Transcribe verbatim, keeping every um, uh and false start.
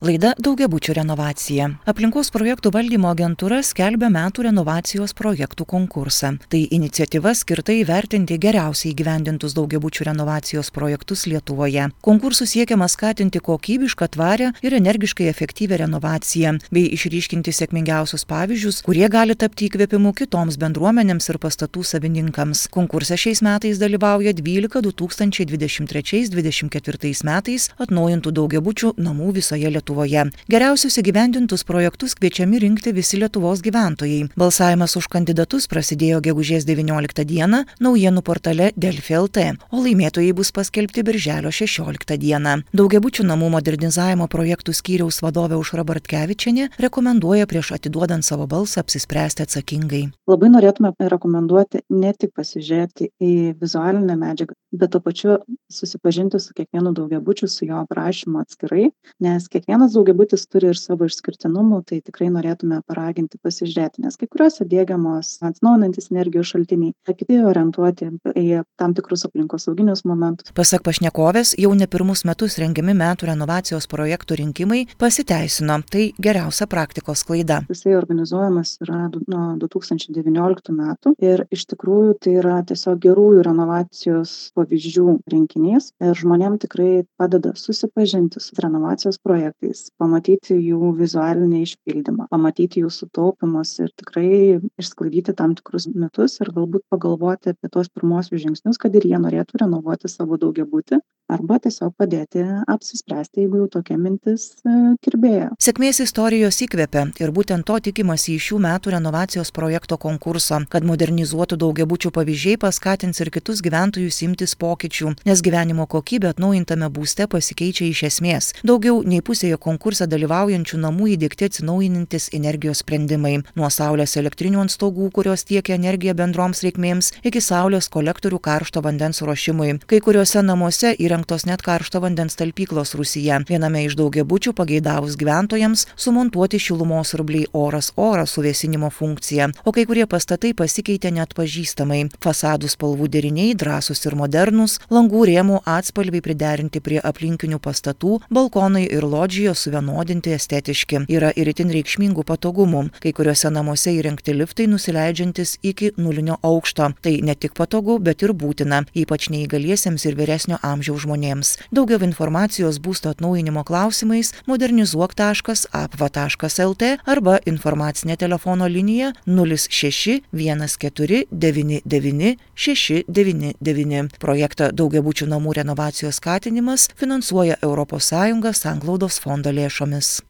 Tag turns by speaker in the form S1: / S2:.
S1: Laida Daugiabučių renovacija. Aplinkos projektų valdymo agentūra skelbia metų renovacijos projektų konkursą. Tai iniciatyva skirta įvertinti geriausiai įgyvendintus daugiabučių renovacijos projektus Lietuvoje. Konkursų siekiama skatinti kokybišką, tvarę ir energiškai efektyvią renovaciją, bei išryškinti sėkmingiausius pavyzdžius, kurie gali tapti įkvėpimu kitoms bendruomenėms ir pastatų savininkams. Konkurse šiais metais dalyvauja dvylika du tūkstančiai dvidešimt trečiais dvidešimt ketvirtais metais atnaujintų daugiabučių namų visoje Lietuvoje. Geriausius įgyvendintus projektus kviečiami rinkti visi Lietuvos gyventojai. Balsavimas už kandidatus prasidėjo gegužės devynioliktą dieną naujienų portale Delfi L T, o laimėtojai bus paskelbti birželio šešioliktą dieną. Daugiabučių namų modernizavimo projektų skyriaus vadovė Aušra Bartkevičienė rekomenduoja prieš atiduodant savo balsą apsispręsti atsakingai.
S2: Labai norėtume rekomenduoti ne tik pasižiūrėti į vizualinę medžiagą, bet tuo pačiu susipažinti su kiekvienu daugiabučiu, su jo aprašymu atskirai, nes kiekvienas daugiabutis turi ir savo išskirtinumų, tai tikrai norėtume paraginti pasižiūrėti, nes kai kuriuose diegiamos atsinaujinantys energijos šaltiniai, kiti orientuoti į tam tikrus aplinkosauginius momentus.
S1: Pasak pašnekovės, jau ne pirmus metus rengiami metų renovacijos projektų rinkimai pasiteisino, tai geriausia praktikos klaida.
S2: Jisai organizuojamas yra nuo du tūkstančiai devynioliktų metų ir iš tikrųjų tai yra tiesiog gerųjų renovacijos pavyzdžių rinkinys ir žmonėm tikrai padeda susipažinti su renovacijos projektais, pamatyti jų vizualinį išpildymą, pamatyti jų sutaupimus ir tikrai išsklaidyti tam tikrus mitus ir galbūt pagalvoti apie tuos pirmosius žingsnius, kad ir jie norėtų renovuoti savo daugiabutį arba tiesiog padėti apsispręsti, jeigu jau tokia mintis e, kirbėjo.
S1: Sėkmės istorijos įkvepia ir būtent to tikimasi iš šių metų renovacijos projekto konkurso, kad modernizuotų daugiabučių pavyzdžiai paskatins ir kitus gyventojus imtis pokyčių, nes gyvenimo kokybė atnaujintame būste pasikeičia iš esmės. Daugiau nei pusėje konkurse dalyvaujančių namų įdiegti atsinaujinantys energijos sprendimai. Nuo saulės elektrinių ant stogų, kurios tiekia energiją bendroms reikmėms, iki saulės kolektorių karšto vandens ruošimui. Kai kuriuose namuose įrengtos net karšto vandens talpyklos rūsyje. Viename iš daugiabučių pageidavus gyventojams sumontuoti šilumos siurbliai oras oras su vėsinimo funkcija, o kai kurie pastatai pasikeitė neatpažįstamai. Fasadų spalvų deriniai drąsūs ir modernūs, langų rėmų atspalviai priderinti prie aplinkinių pastatų, balkonai ir lodžijos suvienodinti estetiški. Yra ir itin reikšmingų patogumų. Kai kuriuose namuose įrengti liftai nusileidžiantis iki nulinio aukšto. Tai ne tik patogu, bet ir būtina, ypač neįgaliesiems ir vyresnio amžiaus žmonėms. Daugiau informacijos būsto atnaujinimo klausimais modernizuok taškas apva taškas el tė arba informacinė telefono linija nulis šeši vienas keturi devyni devyni šeši devyni devyni. Projektą daugiabučių namų renovacijos skatinimas finansuoja Europos Sąjunga Sanglaudos fondo lėšomis.